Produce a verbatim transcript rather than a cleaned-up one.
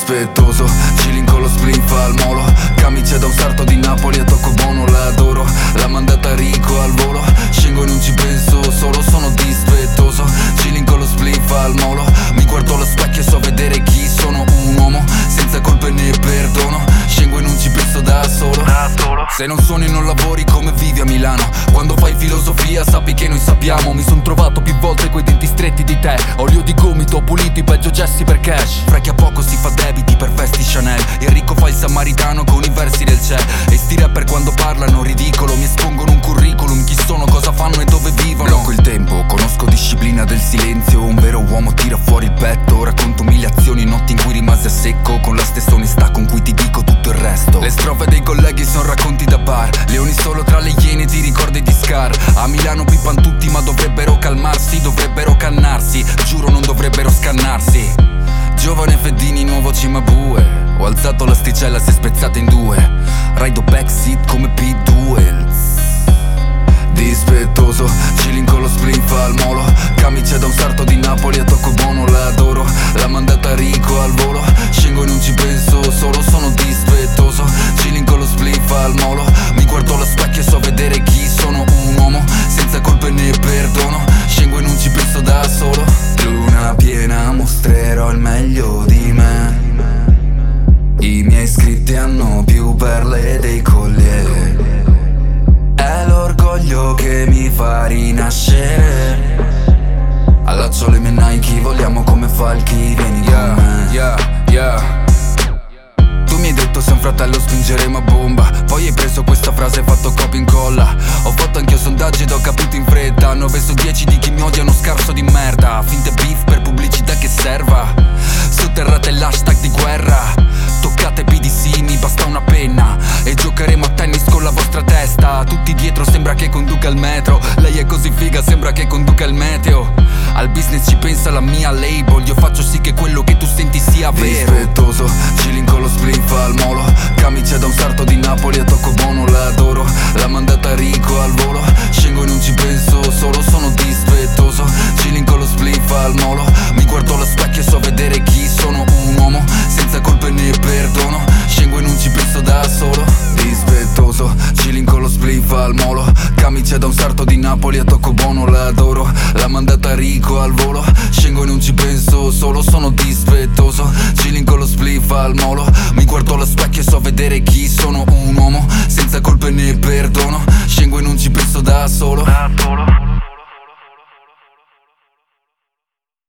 dispettoso, chilling con lo spliff al molo. Camicia da un sarto di Napoli a tocco buono, l'adoro. L'ha mandata Rico al volo, scengo e non ci penso, solo sono dispettoso. Chilling con lo spliff al molo. Mi guardo allo specchio e so vedere chi sono, un uomo senza colpe né perdono. Scengo e non ci penso da solo, da solo. Se non suoni e non lavori, come vivi a Milano? Quando fai filosofia sappi che noi sappiamo. Mi son trovato più volte coi denti stretti di te. Olio di gomito, ho pulito i peggio gesti per cash. Fra chi a poco si fa debiti per vesti Chanel. Il ricco fa il samaritano con i versi del C'è. E sti rapper quando parlano ridicolo, mi espongono un curriculum, chi sono, cosa fanno e dove vivono. Blocco il tempo, conosco disciplina del silenzio. Un vero uomo tira fuori il petto. Racconto umiliazioni, notti in cui rimasi a secco, con la stessa onestà con cui ti dico tutto il resto. Le strofe dei colleghi son racconti da bar. Leoni solo tra le iene, ti ricordi di Scar. A Milano pipan tutti ma dovrebbero calmarsi, dovrebbero cannarsi, giuro non dovrebbero scannarsi. Giovane Feddini, nuovo Cimabue. Ho alzato l'asticella, si è spezzata in due. Rido backseat come Pete Duels. Dispettoso, chilling con lo spliff al molo. Camicia da un sarto di Napoli a tocco buono, l'adoro. L'ha mandata Rico al volo, scengo e non ci penso, solo sono dispettoso. Chilling con lo spliff al molo. Mi guardo allo specchio e so vedere chi sono, un uomo senza colpe né perdono. Scengo e non ci penso da solo. Luna piena, mostrerò il meglio di me. I miei iscritti hanno più perle dei collieri. È l'orgoglio che mi fa rinascere. Allaccio le mie Nike, vogliamo come falchi, vieni yeah, con me. Yeah, yeah. Tu mi hai detto sei un fratello, spingeremo a bomba. Poi hai preso questa frase e fatto copia e incolla. Ho fatto anch'io sondaggi ed ho capito in fretta. nove su dieci di chi mi odia è uno scarso di merda. Finte beef per pubblicità che serva. Sotterrate l'hashtag di guerra. Toccate P D C, mi basta una penna. E giocheremo a tennis con la vostra testa. Tutti dietro, sembra che conduca il metro. Lei è così figa, sembra che conduca il meteo. Al business ci pensa la mia label. Io faccio sì che quello che tu senti sia vero. Dispettoso, chilling con lo spliff al molo. Camicia da un sarto di Napoli a tocco buono, l'adoro. L'ha mandata Rico al volo, scengo e non ci penso, solo sono dispettoso. Chilling con lo spliff al molo. Mi guardo allo specchio e so vedere chi sono, un uomo senza colpe né perdono. Scengo e non ci penso da solo. Dispettoso, chilling con lo spliff al molo. Camicia da un sarto di Napoli a tocco buono, l'adoro. L'ha mandata Rico al volo, scengo e non ci penso, solo sono dispettoso. Chilling con lo spliff al molo. Mi guardo allo specchio e so vedere chi sono, un uomo senza colpe né perdono. Scengo e non ci penso da solo, da solo.